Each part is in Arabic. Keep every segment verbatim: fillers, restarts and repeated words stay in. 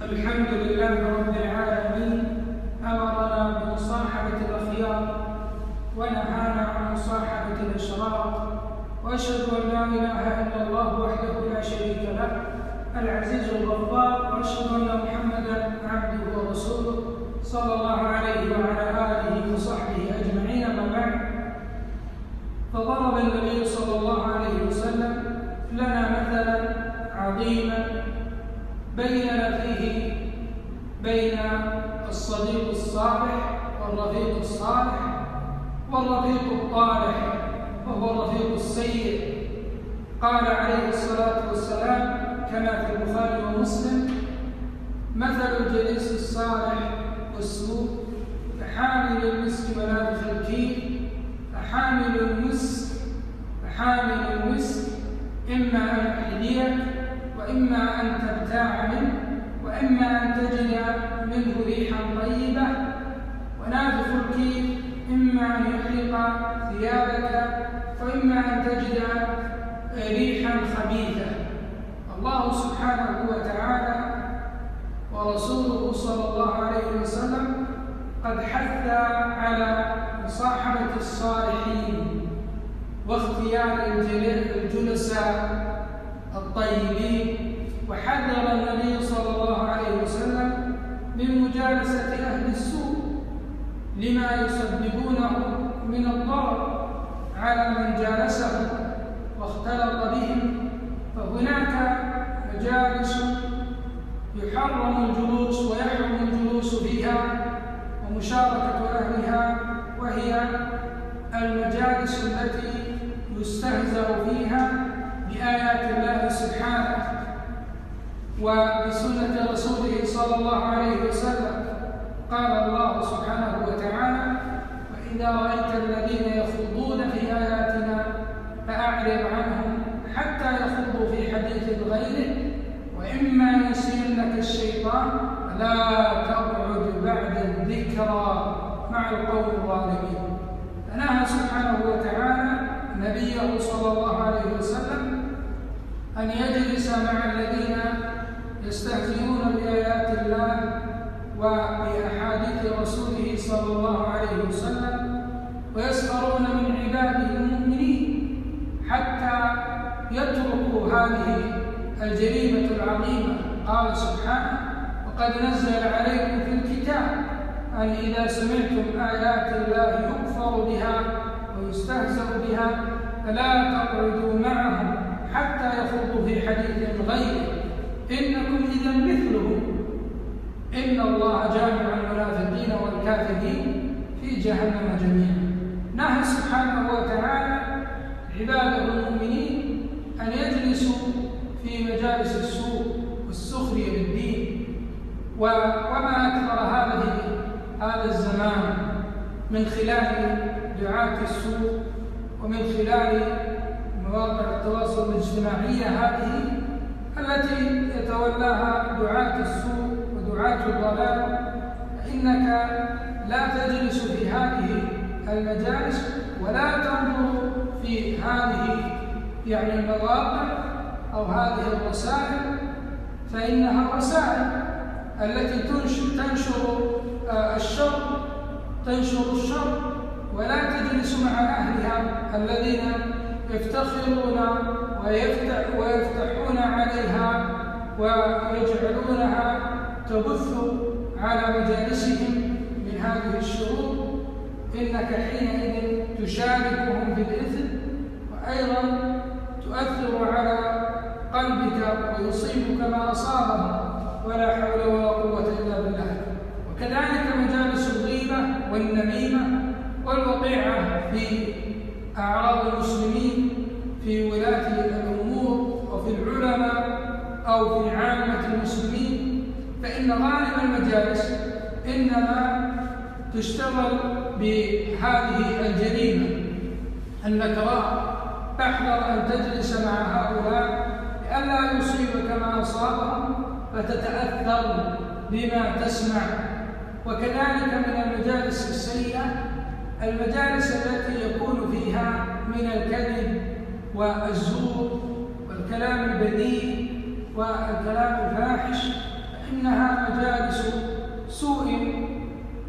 الحمد لله رب العالمين، أمرنا بمصاحبة الأخيار ونهانا عن مصاحبة الأشرار، وأشهد أن لا إله إلا الله وحده لا شريك له العزيز الغفار، وأشهد أن محمدا عبده ورسوله صلى الله عليه وعلى آله وصحبه أجمعين. أما بعد، فضرب النبي صلى الله عليه وسلم لنا مثلا عظيما بين فيه بين الصديق الصالح والرفيق الصالح والرفيق الطالح وهو الرفيق السيء. قال عليه الصلاة والسلام كما في البخاري ومسلم: مثل الجليس الصالح والسوء كحامل المسك ملابس الكيل، فحامل المسك فحامل المسك إما أن يحييك وإما أن تبتاع منه، وإما أن تجد منه ريحا طيبة، ونافخ الكيل إما أن يحرق ثيابك وإما أن تجد ريحا خبيثة. الله سبحانه وتعالى ورسوله صلى الله عليه وسلم قد حث على مصاحبة الصالحين واختيار الجلساء الطيبين، وحذر النبي صلى الله عليه وسلم من مجالسة أهل السوء لما يسببونه من الضرر على من جالسهم واختلط بهم. فهناك مجالس يحرم الجلوس ويحرم الجلوس فيها ومشاركة أهلها، وهي المجالس التي يستهزأ فيها بآيات الله سبحانه وبسنة رسوله صلى الله عليه وسلم. قال الله سبحانه وتعالى: وإذا رأيت الذين يخوضون في آياتنا فأعرض عنهم حتى يخوضوا في حديث غيره، وإما ينسينك الشيطان فلا تقعد بعد الذكرى مع القوم الظالمين. فنهى سبحانه وتعالى نبيه صلى الله عليه وسلم أن يجلس مع الذين يستهزئون بآيات الله وبأحاديث رسوله صلى الله عليه وسلم ويسخرون من عباده المؤمنين حتى يتركوا هذه الجريمة العظيمة. قال سبحانه: وقد نزل عليكم في الكتاب أن إذا سمعتم آيات الله يكفر بها ويستهزأ بها فلا تقعدوا معهم حتى يخوضوا في حديث غيره إنكم إذا مثلهم إن الله جامع المنافقين والكافرين في جهنم جميعا. نهى سبحانه وتعالى عباده المؤمنين أن يجلسوا في مجالس السوء والسخرية بالدين، وما أكثر هذه هذا الزمان من خلال دعاة السوء ومن خلال مواقع التواصل الاجتماعي هذه التي يتولاها دعاة السوء ودعاة الضلال. فإنك لا تجلس في هذه المجالس ولا تنظر في هذه يعني المواقع أو هذه الرسائل، فإنها الرسائل التي تنشر, تنشر الشر تنشر الشر ولا تجلس مع أهلها الذين يفتخرون ويفتح ويفتحون عليها ويجعلونها تبث على مجالسهم من هذه الشرور. إنك حينئذ تشاركهم في الإثم، وأيضا تؤثر على قلبك ويصيبك ما أصابهم، ولا حول ولا قوة إلا بالله. وكذلك مجالس الغيبة والنميمة والوقيعة في أعراض المسلمين في ولاة الأمور وفي العلماء أو في عامة المسلمين، فإن غالب المجالس إنما تشتغل بهذه الجريمة النكراء. تحذر أن تجلس مع هؤلاء لئلا يصيبك ما أصابهم فتتأثر بما تسمع. وكذلك من المجالس السيئة المجالس التي يكون فيها من الكذب والزور والكلام البذيء والكلام الفاحش، فإنها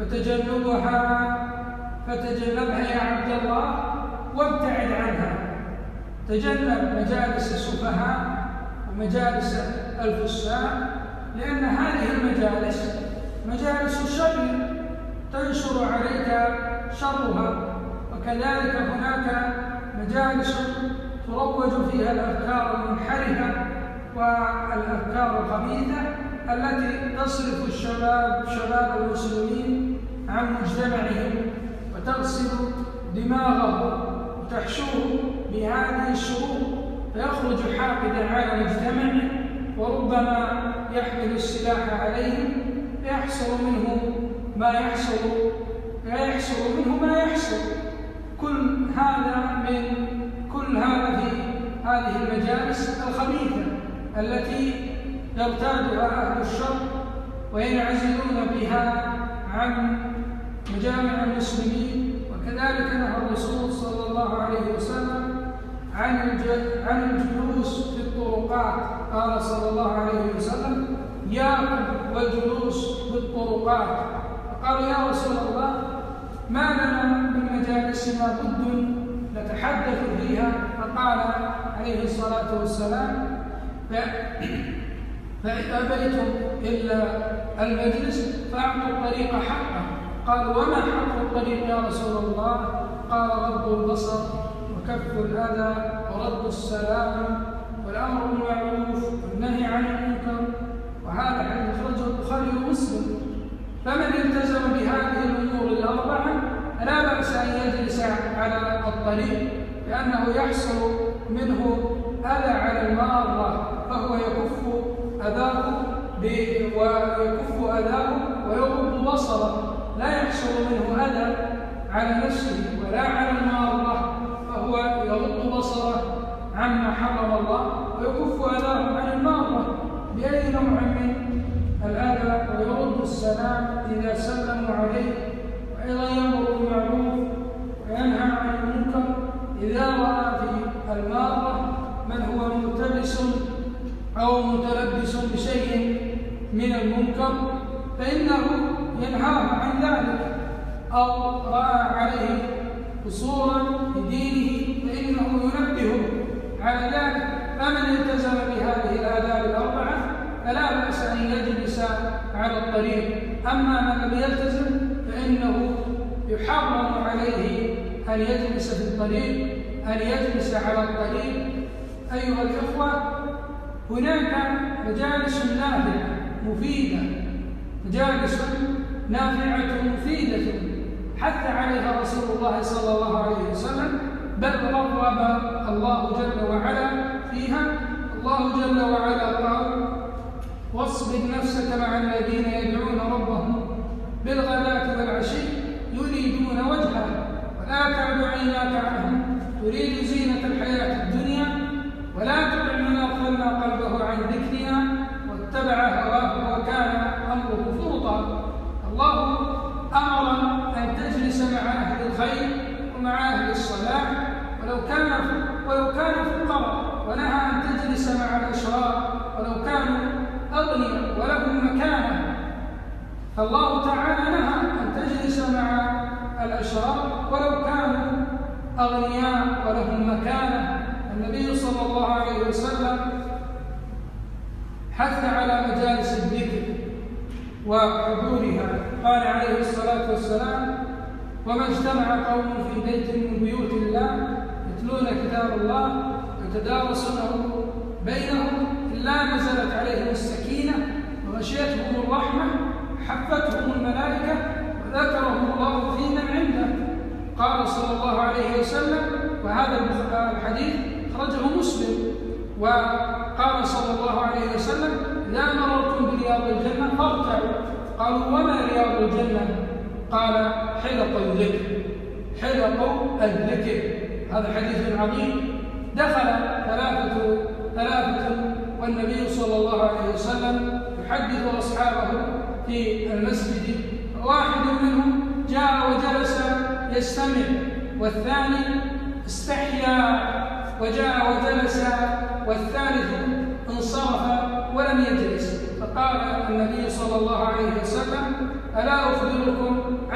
فتجنبها فتجنبها يا عبد الله وابتعد عنها. تجنب مجالس السفهاء ومجالس الفساق، لأن هذه المجالس مجالس الشر تنشر عليك شرها، وكذلك هناك مجالس تروج فيها الأفكار المنحرفة والأفكار الخبيثة التي تصرف الشباب شباب المسلمين عن مجتمعهم وتغسل دماغه وتحشوه بهذه الشرور، فيخرج حاقدا على مجتمعه وربما يحمل السلاح عليهم فيحصل منه ما يحصل فيحصل منه ما يحصل. كل هذا من كل هذا في هذه المجالس الخبيثة التي يرتادها أهل الشر وينعزلون بها عن مجامع المسلمين. وكذلك نهى الرسول صلى الله عليه وسلم عن عن الجلوس في الطرقات. قال صلى الله عليه وسلم: إياكم والجلوس في الطرقات. فقالوا: يا رسول الله، ما لنا من مجالسنا بد نتحدث فيها؟ فقال عليه الصلاة والسلام: فإذا أبيتم إلا المجلس فأعطوا الطريق حقه. قالوا: وما حق الطريق يا رسول الله؟ قال: غض البصر وكف الأذى ورد السلام والأمر بالمعروف والنهي عن المنكر. وهذا حديث أخرجه البخاري ومسلم. فمن التزم بهذه الأمور الأربعة لا بأس أن يجلس على الطريق، لأنه يحصل منه أذى على المارة، فهو يكف أذاه ويكف أذاه ويغض بصره، لا يحصل منه أذى على نفسه ولا على المارة، فهو يغض بصره عما حرم الله ويكف أذاه عن المارة بأي نوع من الأذى، ويرد السلام إذا سلموا عليه، وأيضا يأمر بالمعروف وينهى عن المنكر إذا رأى في المارة من هو ملتبس أو متلبس بشيء من المنكر فإنه ينهاه عن ذلك، أو رأى عليه قصورا في دينه فإنه ينبهه على ذلك. فمن التزم بهذه الآداب الأربعة فلا بأس أن يجلس على الطريق. أما من لم يلتزم فإنه يحرم عليه أن يجلس في الطريق، أن يجلس على الطريق. أيها الإخوة، هناك مجالس نافعة مفيدة، مجالس نافعة مفيدة حتى عليها رسول الله صلى الله عليه وسلم، بل رغب الله جل وعلا فيها. الله جل وعلا قال: واصبر نفسك مع الذين يدعون ربهم بالغداة والعشي يريدون وجهه ولا تعد عيناك عنهم تريد زينة الحياة الدنيا ولا تطع من أغفلنا قلبه عن ذكرنا واتبع هواه وكان أمره فرطا. الله أمر أن تجلس مع أهل الخير ومع أهل الصلاح ولو كان ولو كانوا فقراء، ونهى أن تجلس مع الأشرار ولو كانوا أغنياء ولهم مكانة. الله تعالى نهى أن تجلس مع الأشرار ولو كانوا أغنياء ولهم مكانة. النبي صلى الله عليه وسلم حث على مجالس الذكر وحضورها. قال عليه الصلاة والسلام: وما اجتمع قوم في بيت من بيوت الله يتلون كتاب الله ويتدارسونه بينهم إلا نزلت عليهم السكينة وغشيتهم الرحمة حفتهم الملائكة وذكرهم الله في من عنده. قال صلى الله عليه وسلم، وهذا الحديث أخرجه مسلم، وقال صلى الله عليه وسلم: إذا مررتم برياض الجنة فارتعوا. قالوا: وما رياض الجنة؟ قال: حلق الذكر. حلق الذكر. هذا حديث عظيم. دخل ثلاثة ثلاثة والنبي صلى الله عليه وسلم يحدث أصحابه في المسجد، واحد منهم جاء وجلس يستمع، والثاني استحيا وجاء وجلس، والثالث انصرف ولم يجلس. فقال النبي صلى الله عليه وسلم: ألا أخبركم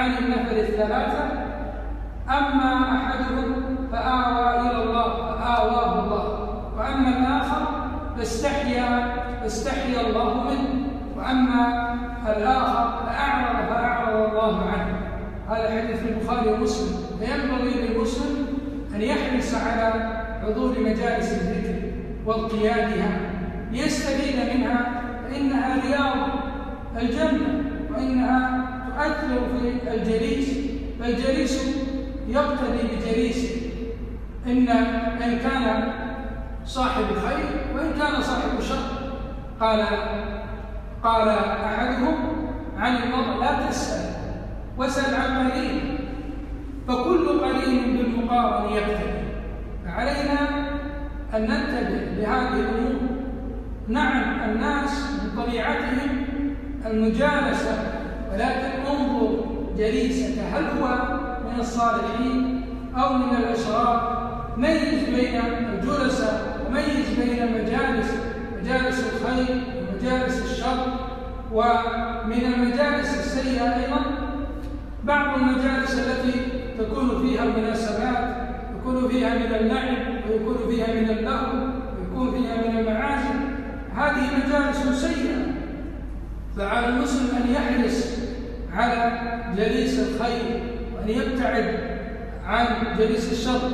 عن النفر الثلاثة. أما أحدهم فآوى إلى الله فآواه الله، وأما الآخر فاستحيا فاستحيا الله منه، وأما الآخر فأعرض فأعرض الله عنه. هذا حديث في البخاري ومسلم. فينبغي للمسلم أن يحرص على حضور مجالس الذكر واغتيالها ليستفيد منها، فإنها رياض الجنة وإنها تؤثر في الجليس، فالجليس يقتدي بجليسه إن إن كان صاحب خير وإن كان صاحب شر. قال قال أحدهم عن المرء لا تسأل واسأل عن قرين، فكل قرين بالمقارن يقتدي. فعلينا أن ننتبه لهذه الأمور. نعم الناس من طبيعتهم المجالسة، ولكن انظر جليسك هل هو من الصالحين أو من الأشرار. ميز بين الجلساء وميز بين المجالس، مجالس الخير ومجالس الشر. ومن المجالس السيئة أيضا بعض المجالس التي تكون فيها المناسبات، يكون فيها من اللعب ويكون فيها من اللهو ويكون فيها من المعازف. هذه مجالس سيئة، فعلى المسلم أن يحرص على جليس الخير وأن يبتعد عن جليس الشر.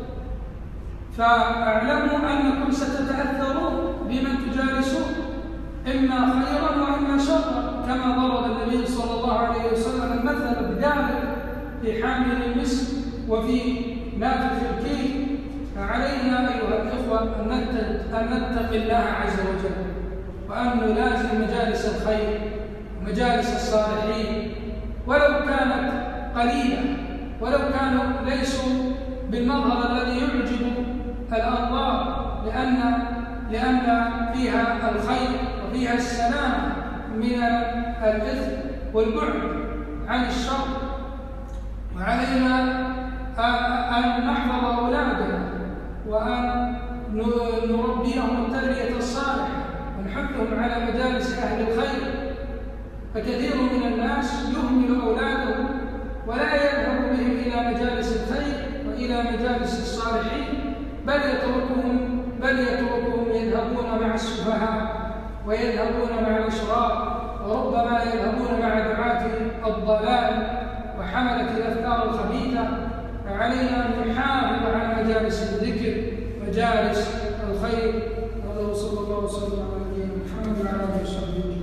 فاعلموا أنكم ستتأثرون بمن تجالسون، إما خيرا وإما شرا، كما ضرب النبي صلى الله عليه وسلم المثل بذلك في حامل المسك وفي نافذ الكيل. فعلينا أيها الإخوة أن نتقي الله عز وجل، وأن نلازم مجالس الخير ومجالس الصالحين، ولو كانت قليلة، ولو كانوا ليسوا بالمظهر الذي يعجب الأنظار، لأن لأن فيها الخير وفيها السلام من الإثم والبعد عن الشر. وعلينا أن نحفظ أولادنا وأن نربيهم التربية الصالحة ونحثهم على مجالس أهل الخير. فكثير من الناس يهمل أولاده ولا يذهب بهم إلى مجالس الخير وإلى مجالس الصالحين، بل يتركهم بل يتركهم يذهبون مع السفهاء ويذهبون مع الأشرار، وربما يذهبون مع دعاة الضلال وحملة الأفكار الخبيثة. فعلينا أن نحافظ على مجالس الذكر، مجالس الخير. هذا وصلى الله وسلم على نبينا محمد وعلى آله وصحبه.